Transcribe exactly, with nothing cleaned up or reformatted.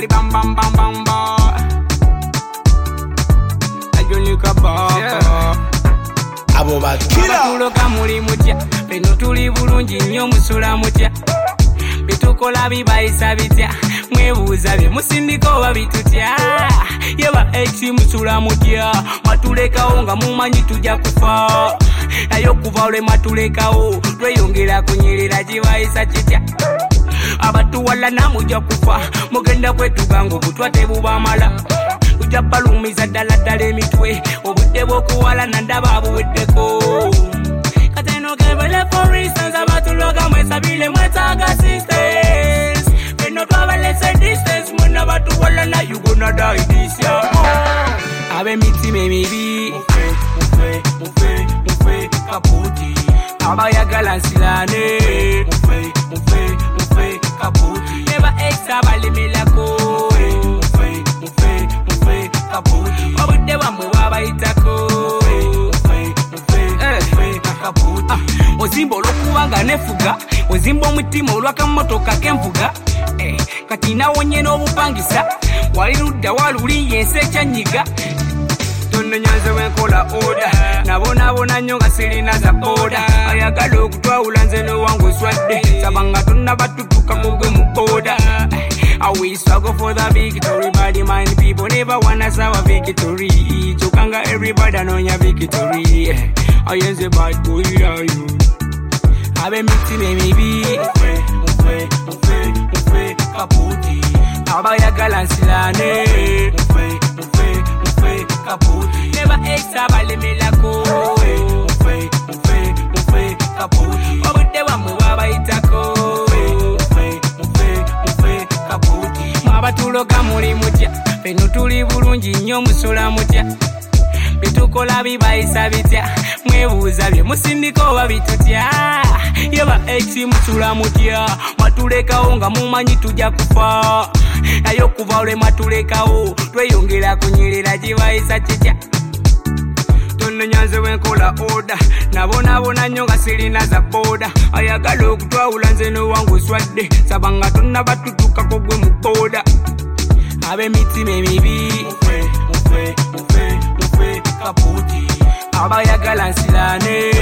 we bam bam bam bam bam. Ajonika baba. Abo bakira. Tuloka muri mutya, beno tuli bulungi nnyo musula mutya. Bitukola bibayisa bitya, mwebuuza bye musindiko babitutya. Yeba echi musula mutya, matulekawo nga mumanyi tujja kufa. Nayo kuva olwe matulekawo, tweyongera kunyirira kibayisa kitya. Abatuwala namujja kufa, mugenda kwetuga ng'obutwa tebubamala. Tujja balumiza ddala ddala emitwe, obudde bw'okuwala nandaba buweddeko. Kateno kebele for instance, abatuloga mwesabile mwetaaga sisters. Beno twabalese distance, mwena batuwala na you gonna die this year. Ab'emitima emibi, mufe, mufe, mufe, mufe, kaputi. Abayagala nsilane, mufe, mufe, mufe, kaputi. Never ex abalemelako, mufe, mufe, mufe, kaputi. Obudde bwamwe bwabayitako, mufe, mufe, mufe, kaputi. Ozimba olw'okubanga nefuga, ozimba omutima olw'akamotoka k'envuga. Kati nawonye n'obupangisa, wali ludda waluli yensi ekyanyiga. Nyanze wenkola oda nabonabona nnyo nga sirina za oda ayagala okutwawula nze n'owangu swadde sabanga tonna batutuka kugwe mu boda. I will struggle for the victory, body mind people never wanna see our victory. Chukanga everybody know your victory. I am the bad boy are you. Abe miti maybe mufe mufe mufe mufe kaputi. Abayagala nsilane mufe mufe mufe kaputi. Never ex abalemelako mufe mufe mufe kaputi. Obudde bwamwe bwabayitako mufe mufe mufe kaputi. Abatuloga muli mutya, beno tuli bulungi nnyo musula mutya. Bitukola bibayisa bitya, mwebuuza bye musindiko babitutya. Yeba echi musula mutya, matulekawo nga mumanyi tujja kufa. Nayo kuva olwe matulekawo, tweyongera kunyirira kibayisa kitya. Nyanze wenkola oda nabonabona nnyo nga sirina za boda ayagala okutwawula nze n'owangu swadde sabanga tonna batutuka kugwe mu boda. Ab'emitima emibi mufe mufe mufe mufe kaputi. Abayagala nsilane